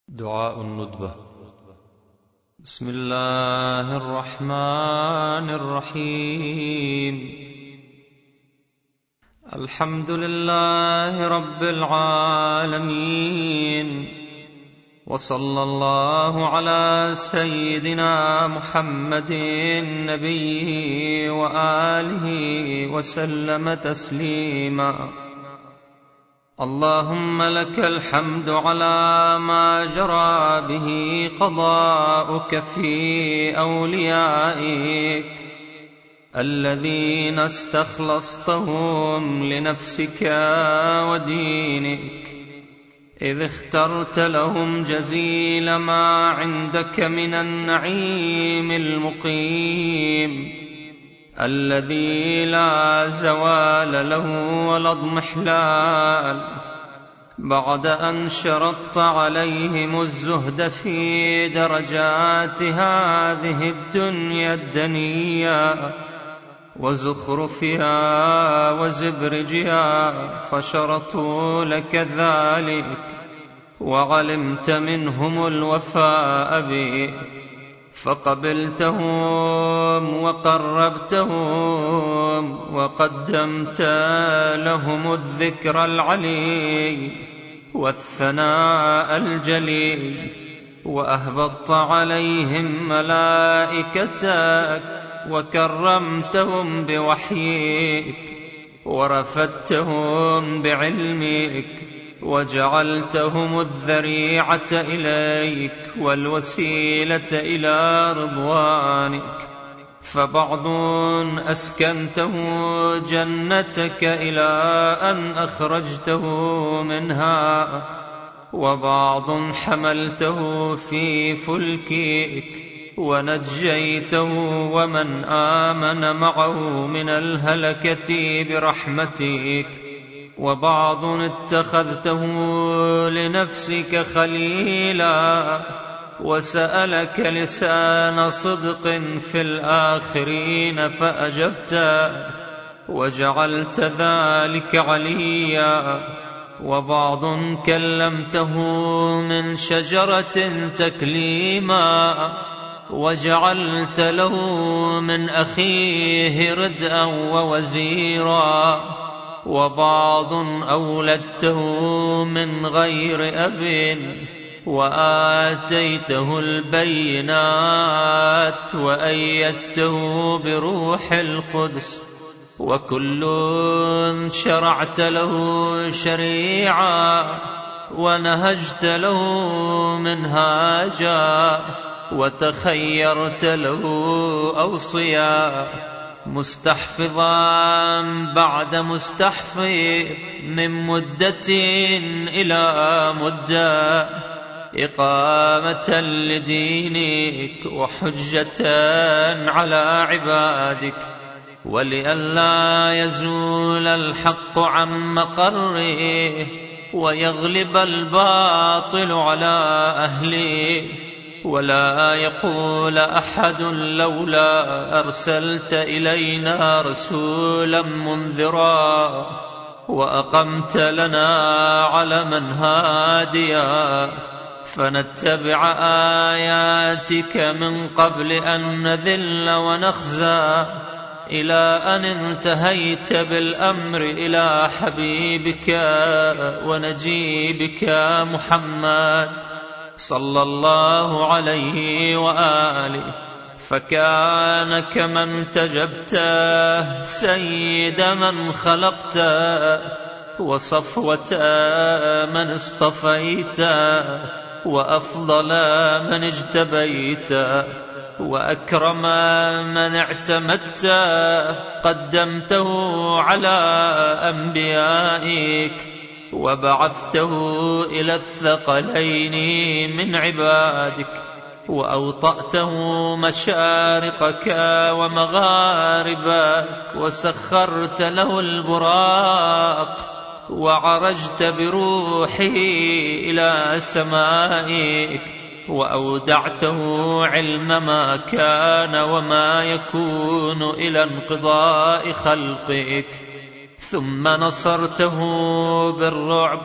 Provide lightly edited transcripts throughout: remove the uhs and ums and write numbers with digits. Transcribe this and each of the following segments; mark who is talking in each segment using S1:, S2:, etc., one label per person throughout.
S1: دعاء الندبة. بسم الله الرحمن الرحيم. الحمد لله رب العالمين، وصلى الله على سيدنا محمد النبي وآله وسلم تسليما. اللهم لك الحمد على ما جرى به قضاؤك في أوليائك الذين استخلصتهم لنفسك ودينك، إذ اخترت لهم جزيل ما عندك من النعيم المقيم الذي لا زوال له ولا اضمحلال، بعد أن شرطت عليهم الزهد في درجات هذه الدنيا الدنية وزخرفها وزبرجها، فشرطوا لك ذلك وعلمت منهم الوفاء به، فقبلتهم وقربتهم وقدمت لهم الذكر العلي والثناء الجليل، وأهبطت عليهم ملائكتك وكرمتهم بوحيك ورفدتهم بعلمك، وجعلتهم الذريعة إليك والوسيلة إلى رضوانك، فبعض أسكنته جنتك إلى أن أخرجته منها، وبعض حملته في فلكك ونجيته ومن آمن معه من الهلكة برحمتك، وبعض اتخذته لنفسك خليلا وسألك لسان صدق في الآخرين فأجبته وجعلت ذلك عليا، وبعض كلمته من شجرة تكليما وجعلت له من أخيه ردءا ووزيرا، وبعض أولدته من غير أب وآتيته البينات وأيدته بروح القدس، وكل شرعت له شريعة ونهجت له منهاجا وتخيرت له أوصيا، مستحفظا بعد مستحفظ من مدة إلى مدة، إقامة لدينك وحجة على عبادك، ولئلا يزول الحق عن مقره ويغلب الباطل على أهله، ولا يقول أحد لولا أرسلت إلينا رسولا منذرا وأقمت لنا علما هاديا فنتبع آياتك من قبل أن نذل ونخزى، إلى أن انتهيت بالأمر إلى حبيبك ونجيبك محمد صلى الله عليه وآله، فكان كمن تجبته سيد من خلقته وصفوة من اصطفيته وأفضل من اجتبيته وأكرم من اعتمدته، قدمته على أنبيائك وبعثته إلى الثقلين من عبادك، وأوطأته مشارقك ومغاربك وسخرت له البراق وعرجت بروحه إلى سمائك، وأودعته علم ما كان وما يكون إلى انقضاء خلقك، ثم نصرته بالرعب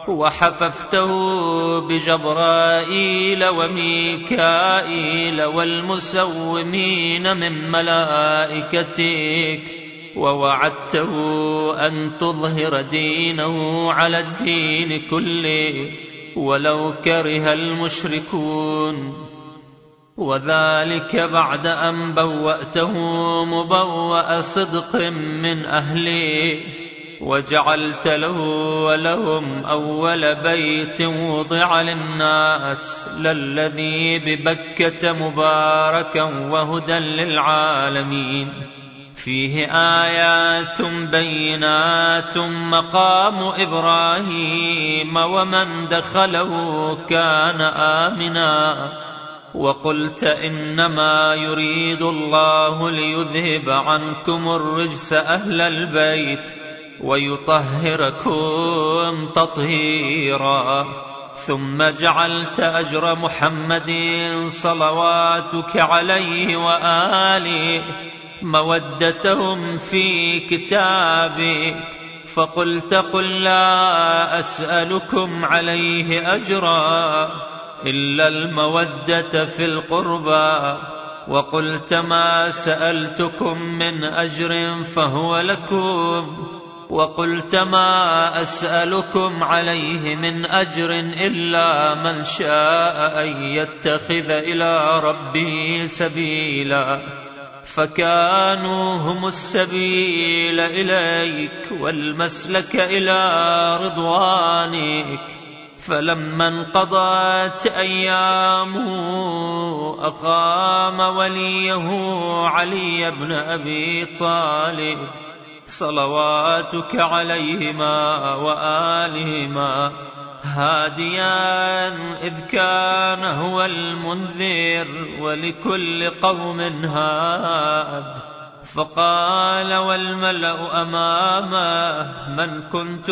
S1: وحففته بجبرائيل وميكائيل والمسومين من ملائكتك، ووعدته أن تظهر دينه على الدين كله ولو كره المشركون، وذلك بعد أن بوأته مبوأ صدق من أهله، وجعلت له ولهم أول بيت وضع للناس للذي ببكة مباركا وهدى للعالمين، فيه آيات بينات مقام إبراهيم ومن دخله كان آمنا. وقلت إنما يريد الله ليذهب عنكم الرجس أهل البيت ويطهركم تطهيرا. ثم جعلت أجر محمد صلواتك عليه وآله مودتهم في كتابك، فقلت قل لا أسألكم عليه أجرا إلا المودة في القربى، وقلت ما سألتكم من أجر فهو لكم، وقلت ما أسألكم عليه من أجر إلا من شاء أن يتخذ إلى ربه سبيلا، فكانوا هم السبيل إليك والمسلك إلى رضوانك. فلما انقضت أيامه أقام وليه علي بن أبي طالب صلواتك عليهما وآلهما هاديا، إذ كان هو المنذر ولكل قوم هاد. فقال والملأ أمامه من كنت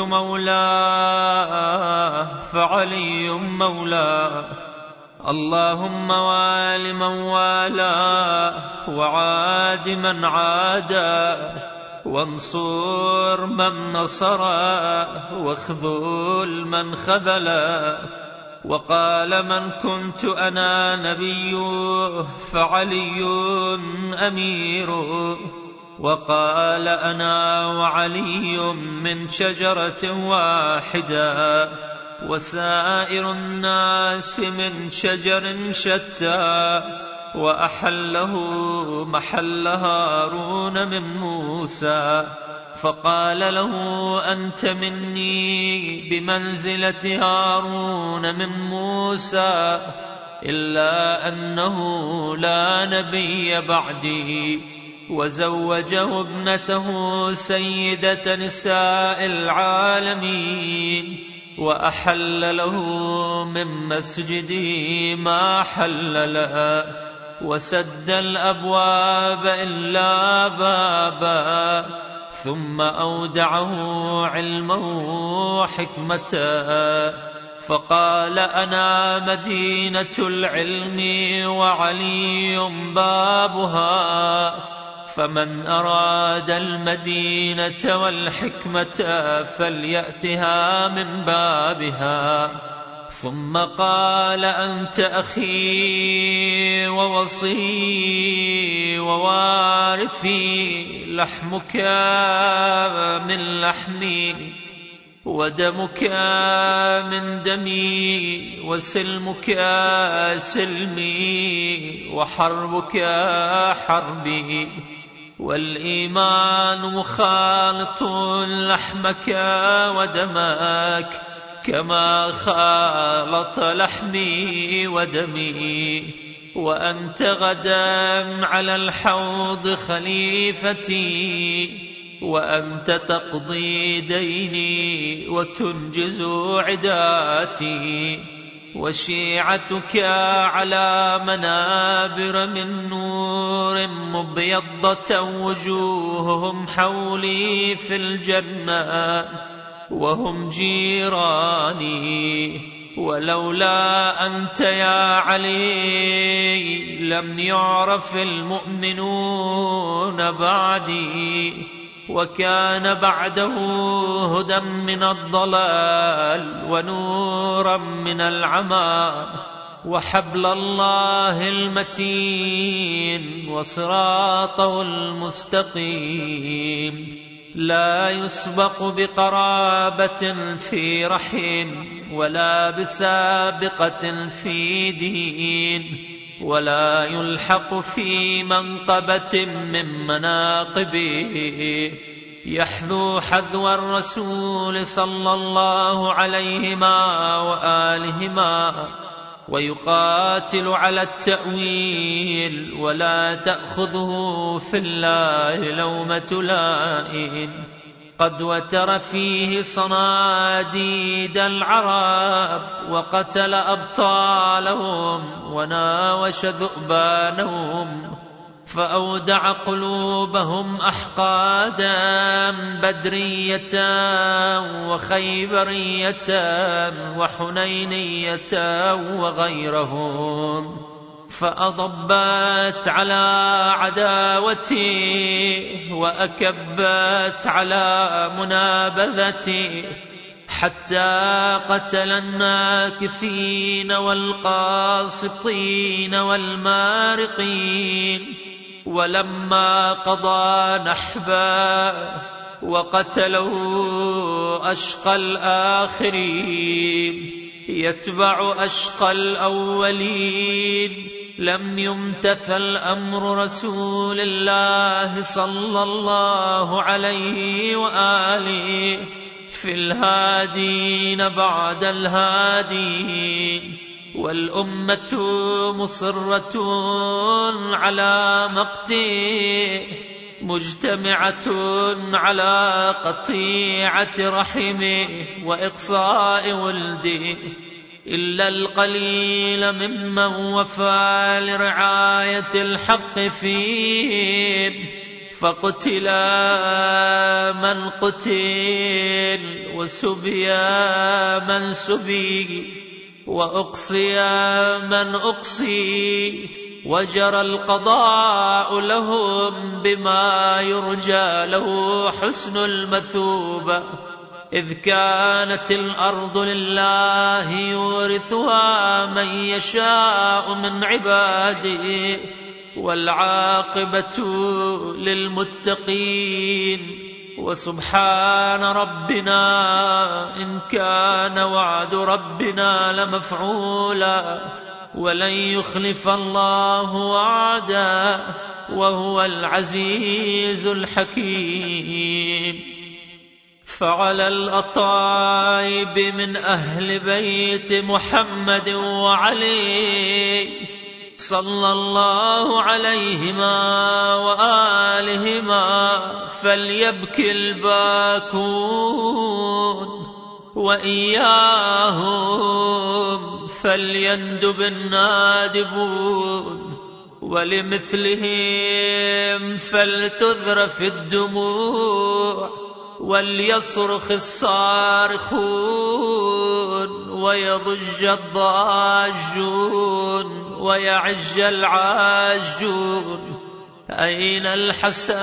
S1: مولاه فعلي مولاه، اللهم وال من والاه وعاد من عاداه، وانصر من نصره واخذل من خذله. وقال من كنت أنا نبيه فعلي أميره، وقال أنا وعلي من شجرة واحدة وسائر الناس من شجر شتى، وأحله محل هارون من موسى. فقال له أنت مني بمنزلة هارون من موسى، إلا أنه لا نبي بعدي. وزوجه ابنته سيدة نساء العالمين، وأحل له من مسجده ما حل له، وسد الأبواب إلا بابا، ثم أودعه علما وحكمة. فقال أنا مدينة العلم وعلي بابها، فمن أراد المدينة والحكمة فليأتها من بابها. ثم قال أنت أخي ووصي ووارثي، لحمك من لحمي ودمك من دمي، وسلمك سلمي وحربك حربي. والإيمان مخالط لحمك ودمك كما خالط لحمي ودمي، وأنت غدا على الحوض خليفتي، وأنت تقضي ديني وتنجز عداتي، وشيعتك على منابر من نور مبيضة وجوههم حولي في الجنة وهم جيراني. ولولا أنت يا علي لم يعرف المؤمنون بعدي، وكان بعده هدى من الضلال ونورا من العمى، وحبل الله المتين وصراطه المستقيم، لا يسبق بقرابة في رحم، ولا بسابقة في دين، ولا يلحق في منقبة من مناقبه، يحذو حذو الرسول صلى الله عليهما وآلهما، ويقاتل على التأويل، ولا تأخذه في الله لومة لائم. قد وتر فيه صناديد العرب، وقتل أبطالهم، وناوش ذؤبانهم، فأودع قلوبهم أحقادا بدرية وخيبرية وحنينية وغيرهم، فأضبت على عداوتي، وأكبت على منابذتي، حتى قتل الناكثين والقاسطين والمارقين. ولما قضى نحبا وقتله أشقى الآخرين يتبع أشقى الأولين، لم يمتثل أمر رسول الله صلى الله عليه وآله في الهادين بعد الهادين، والأمة مصرة على مقته، مجتمعة على قطيعة رحمه وإقصاء ولده، إلا القليل ممن وفى لرعاية الحق فيه، فقتل من قتل، وسبي من سبي، وأقصي من أقصي، وجرى القضاء لهم بما يرجى له حسن المثوبة، إذ كانت الأرض لله يورثها من يشاء من عباده، والعاقبة للمتقين. وسبحان ربنا إن كان وعد ربنا لمفعولا، ولن يخلف الله وعده، وهو العزيز الحكيم. فعلى الأطايب من أهل بيت محمد وعلي صلى الله عليهما وآلهما فليبكي الباكون، وإياهم فليندب النادبون، ولمثلهم فلتذرف الدموع، وليصرخ الصارخون، ويضج الضاجون، ويعج العاجون. أين الحسن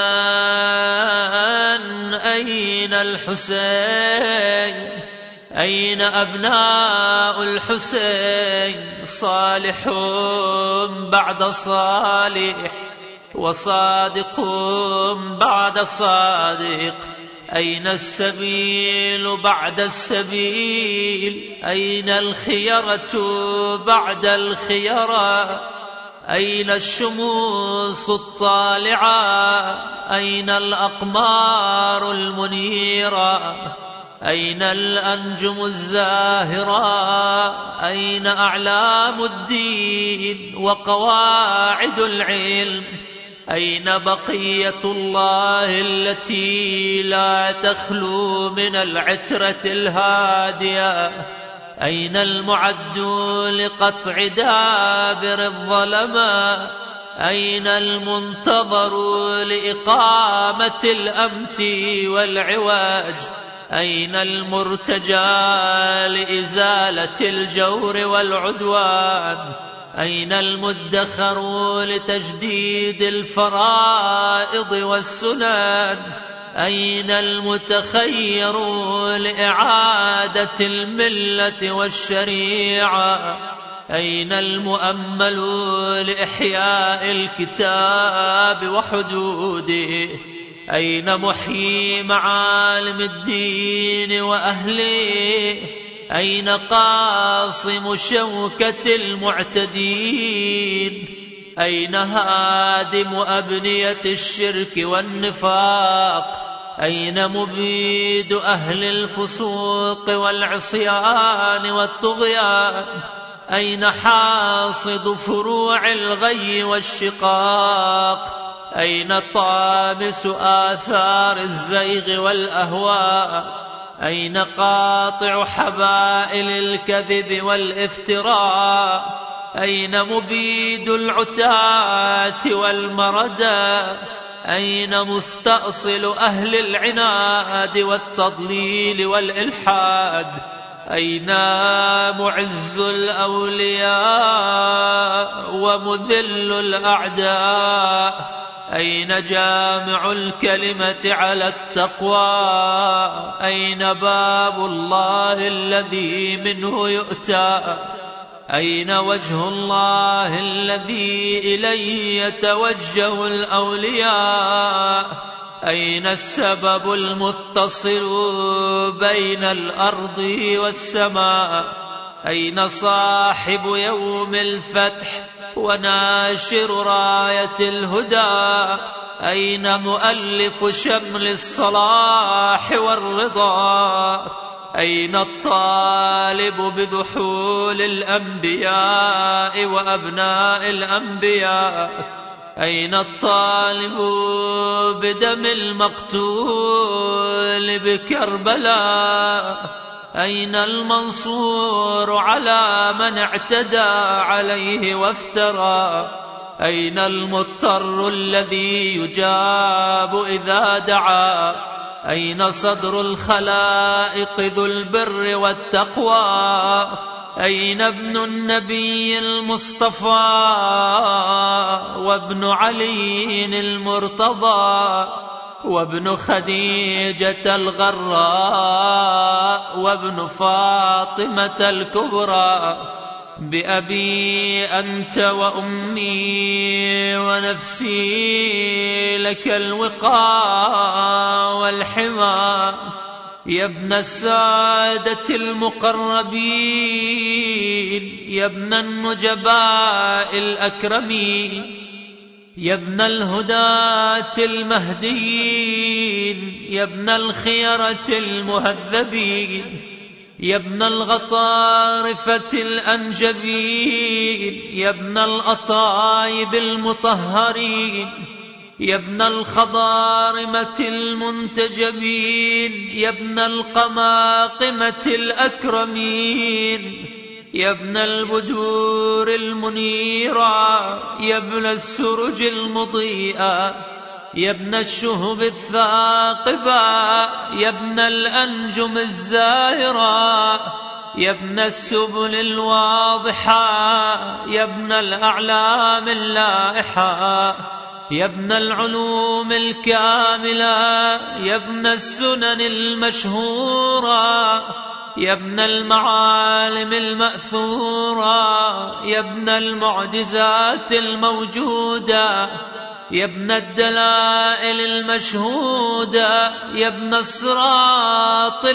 S1: أين الحسين؟ أين أبناء الحسين؟ صالح بعد صالح، وصادق بعد صادق. أين السبيل بعد السبيل؟ أين الخيرة بعد الخيرة؟ أين الشموس الطالعة؟ أين الأقمار المنيرة؟ أين الأنجم الزاهرة؟ أين أعلام الدين وقواعد العلم؟ أين بقية الله التي لا تخلو من العترة الهادية؟ أين المعد لقطع دابر الظلمة؟ أين المنتظر لإقامة الأمت والعواج؟ أين المرتجى لإزالة الجور والعدوان؟ أين المدخر لتجديد الفرائض والسنن؟ أين المتخير لإعادة الملة والشريعة؟ أين المؤمل لإحياء الكتاب وحدوده؟ أين محيي معالم الدين وأهله؟ أين قاصم شوكة المعتدين؟ أين هادم أبنية الشرك والنفاق؟ أين مبيد أهل الفسوق والعصيان والطغيان؟ أين حاصد فروع الغي والشقاق؟ أين طامس آثار الزيغ والأهواء؟ أين قاطع حبائل الكذب والافتراء؟ أين مبيد العتاة والمردى؟ أين مستأصل أهل العناد والتضليل والإلحاد؟ أين معز الأولياء ومذل الأعداء؟ أين جامع الكلمة على التقوى؟ أين باب الله الذي منه يؤتى؟ أين وجه الله الذي إليه يتوجه الأولياء؟ أين السبب المتصل بين الأرض والسماء؟ أين صاحب يوم الفتح وناشر راية الهدى؟ أين مؤلف شمل الصلاح والرضا؟ أين الطالب بذحول الأنبياء وأبناء الأنبياء؟ أين الطالب بدم المقتول بكربلاء؟ أين المنصور على من اعتدى عليه وافترى؟ أين المضطر الذي يجاب إذا دعا؟ أين صدر الخلائق ذو البر والتقوى؟ أين ابن النبي المصطفى وابن علي المرتضى وابن خديجة الغراء وابن فاطمة الكبرى؟ بأبي أنت وأمي ونفسي لك الوقاء والحمى. يا ابن السادة المقربين، يا ابن النجباء الأكرمين، يا ابن الهداة المهديين، يا ابن الخيرة المهذبين، يا ابن الغطارفة الأنجبين، يا ابن الأطايب المطهرين، يا ابن الخضارمة المنتجبين، يا ابن القماقمة الأكرمين، يا ابن البدور المنيرة، يا ابن السرج المضيئة، يا ابن الشهب الثاقبة، يا ابن الأنجم الزاهرة، يا ابن السبل الواضحة، يا ابن الأعلام اللائحة، يا ابن العلوم الكاملة، يا ابن السنن المشهورة، يا ابن المعالم المأثورة، يا ابن المعجزات الموجودة، يا ابن الدلائل المشهودة، يا ابن الصراط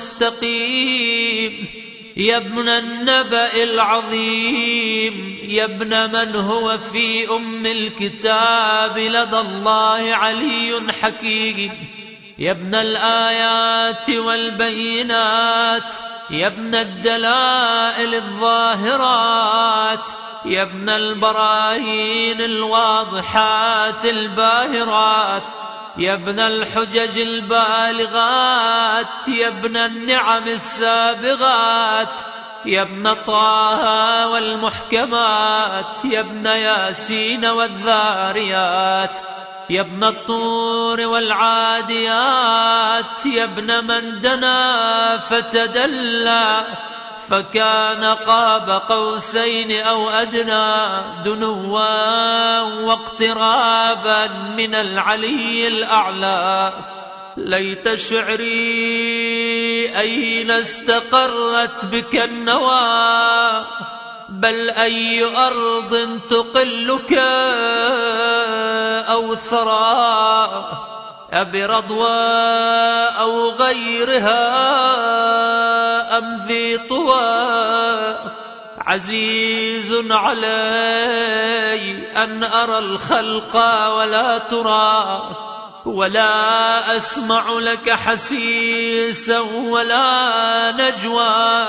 S1: المستقيم، يا ابن النبأ العظيم، يا ابن من هو في أم الكتاب لدى الله علي حكيم، يا ابن الآيات والبينات، يا ابن الدلائل الظاهرات، يا ابن البراهين الواضحات الباهرات، يا ابن الحجج البالغات، يا ابن النعم السابغات، يا ابن طه والمحكمات، يا ابن ياسين والذاريات، يا ابن الطور والعاديات، يا ابن من دنا فتدلى فكان قاب قوسين أو أدنى، دنوا واقترابا من العلي الأعلى. ليت شعري أين استقرت بك النوى، بل أي أرض تقلك أو ثرى، أبرضوى أو غيرها أم ذي طوى. عزيز علي أن أرى الخلق ولا ترى، ولا أسمع لك حسيسا ولا نجوى.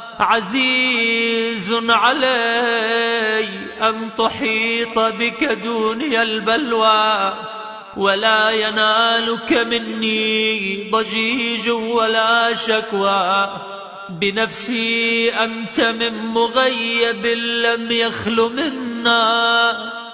S1: عزيز علي أن تحيط بك دوني البلوى، ولا ينالك مني ضجيج ولا شكوى. بنفسي أنت من مغيب لم يخل منا،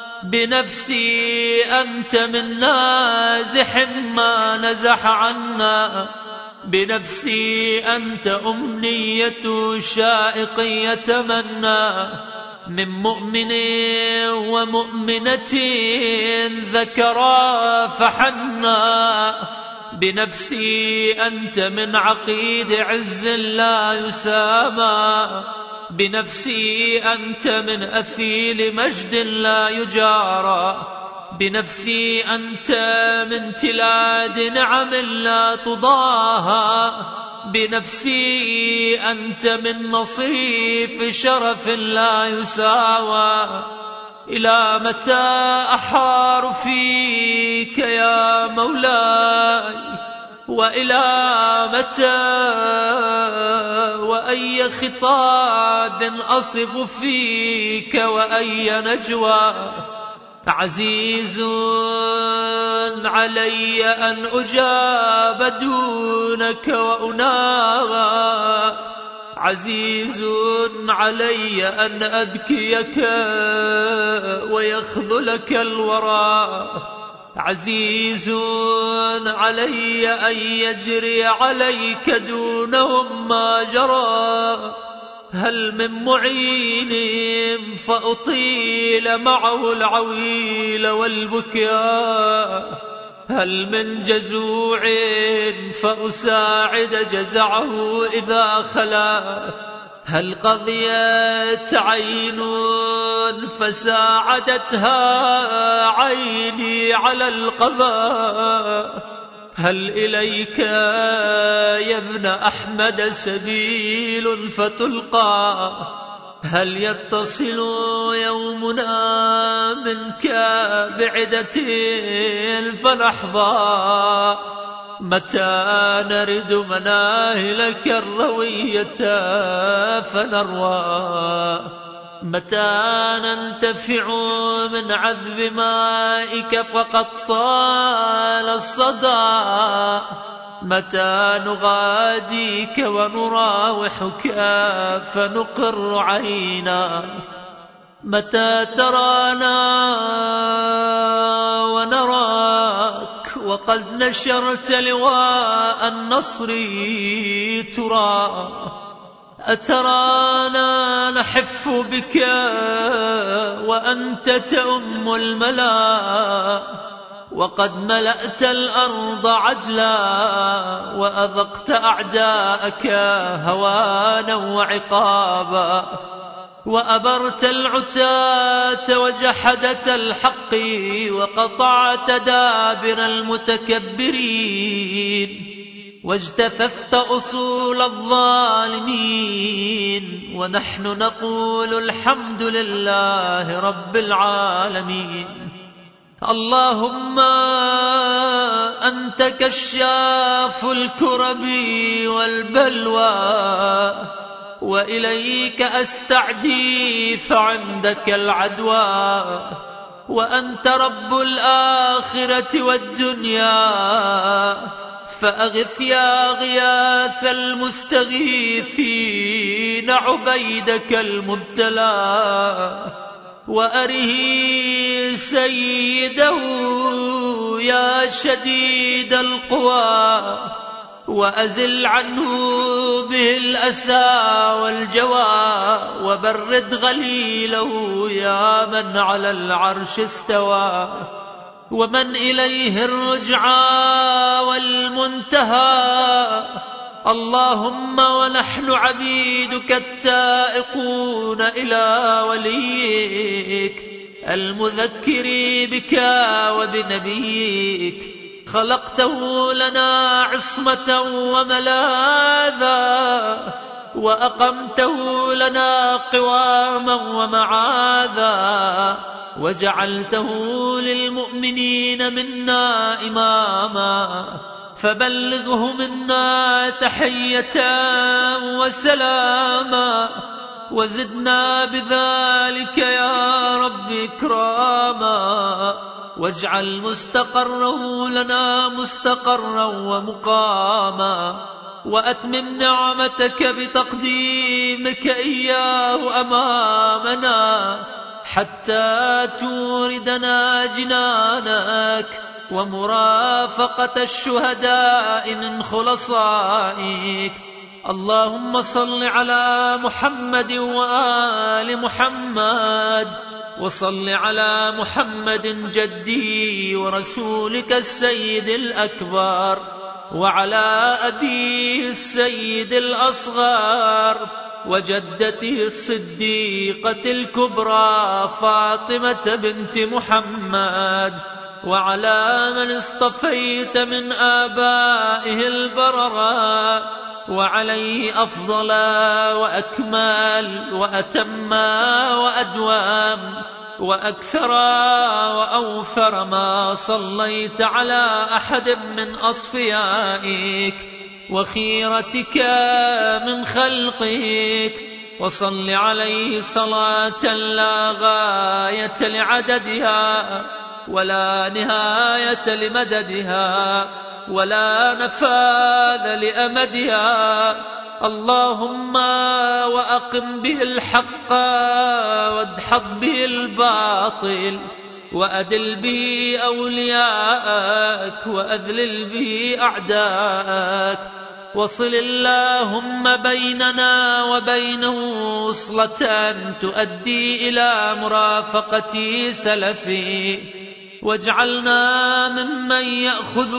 S1: بنفسي أنت من نازح ما نزح عنا. بنفسي أنت أمنية شائق يتمنى، من مؤمن ومؤمنة ذكرا فحنا. بنفسي أنت من عقيد عز لا يسامى، بنفسي أنت من أثيل مجد لا يجارى. بنفسي أنت من تلاد نعم لا تضاهى، بنفسي أنت من نصيف شرف لا يساوى. إلى متى أحار فيك يا مولاي، وإلى متى وأي خطاب أصف فيك وأي نجوى. عزيز علي أن أجاب دونك وأناغى، عزيز علي أن أذكيك ويخذلك الورى. عزيز علي أن يجري عليك دونهم ما جرى. هل من معين فأطيل معه العويل والبكاء، هل من جزوع فأساعد جزعه إذا خلا. هل قضيت عين فساعدتها عيني على القضاء. هل إليك يا ابن أحمد سبيل فتلقى، هل يتصل يومنا منك بعدة فنحظى. متى نرد مناهلك الروية فنروى، متى ننتفع من عذب مائك فقد طال الصدى. متى نغاديك ونراوحك فنقر عينا. متى ترانا ونراك وقد نشرت لواء النصر ترى. أترانا نحف بك وأنت تؤم الملا، وقد ملأت الأرض عدلا وأذقت أعداءك هوانا وعقابا. وأبرت العتاة وجحدة الحق وقطعت دابر المتكبرين، واجتثثت أصول الظالمين. ونحن نقول الحمد لله رب العالمين. اللهم أنت كشاف الكرب والبلوى، وإليك أستعدي فعندك العدوى. وأنت رب الآخرة والدنيا، فأغث يا غياث المستغيثين عبيدك المبتلى. وأره سيده يا شديد القوى، وأزل عنه به الأسى والجوى. وبرد غليله يا من على العرش استوى. ومن إليه الرجعى والمنتهى. اللهم ونحن عبيدك التائقون إلى وليك المذكر بك وبنبيك، خلقته لنا عصمة وملاذا، وأقمته لنا قواما ومعاذا، وجعلته للمؤمنين منا إماما، فبلغه منا تحية وسلاما، وزدنا بذلك يا رب إكراما، واجعل مستقره لنا مستقرا ومقاما، وأتمم نعمتك بتقديمك إياه أمامنا حتى توردنا جنانك ومرافقة الشهداء من خلصائك. اللهم صل على محمد وآل محمد، وصل على محمد جدي ورسولك السيد الأكبر، وعلى أبيه السيد الأصغر، وجدته الصديقة الكبرى فاطمة بنت محمد، وعلى من اصطفيت من آبائه البررة، وعليه أفضل وأكمل وأتم وأدوم وأكثر وأوفر ما صليت على أحد من أصفيائك وخيرتك من خلقك، وصل عليه صلاة لا غاية لعددها ولا نهاية لمددها ولا نفاذ لأمدها. اللهم وأقم به الحق وادحض به الباطل، وأدل به أولياءك وأذلل به أعداءك، وصل اللهم بيننا وبينه وصلة تؤدي إلى مرافقة سلفي، واجعلنا ممن يأخذ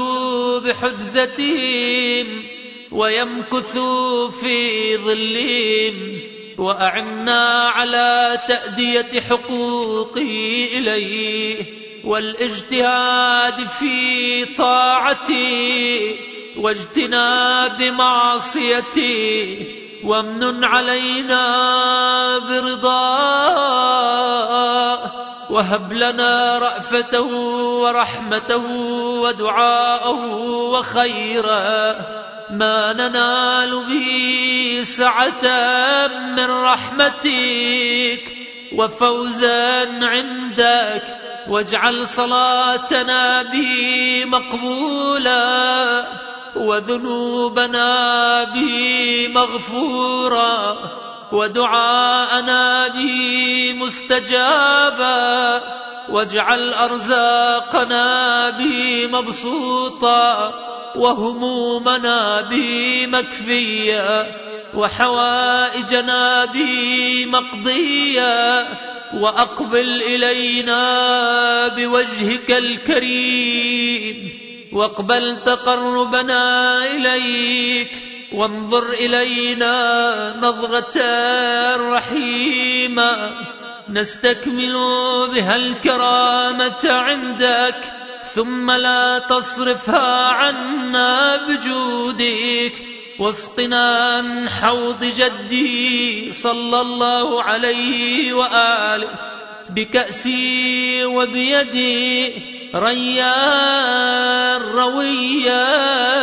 S1: بحجزتهم ويمكث في ظلهم، وأعنا على تأدية حقوقه إليه والاجتهاد في طاعته واجتناب معصيته، وامنن علينا برضاه، وهب لنا رأفته ورحمته ودعاءه وخيرا ما ننال به سعة من رحمتك وفوزا عندك، واجعل صلاتنا به مقبولا وذنوبنا به مغفورا ودعاءنا به مستجابا، واجعل أرزاقنا به مبسوطا وهمومنا به مكفيا وحوائجنا به مقضيا، وأقبل إلينا بوجهك الكريم، واقبل تقربنا إليك، وانظر إلينا نظرة رحيمة نستكمل بها الكرامة عندك، ثم لا تصرفها عنا بجودك، واسقنا من حوض جدي صلى الله عليه وآله بكأسي وبيدي ريان رويا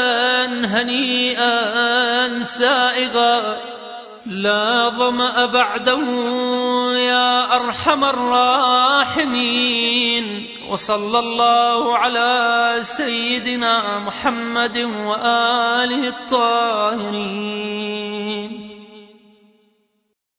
S1: هنيئا سائغا لا ظمأ بعده يا أرحم الراحمين. وصلى الله على سيدنا محمد وآله الطاهرين.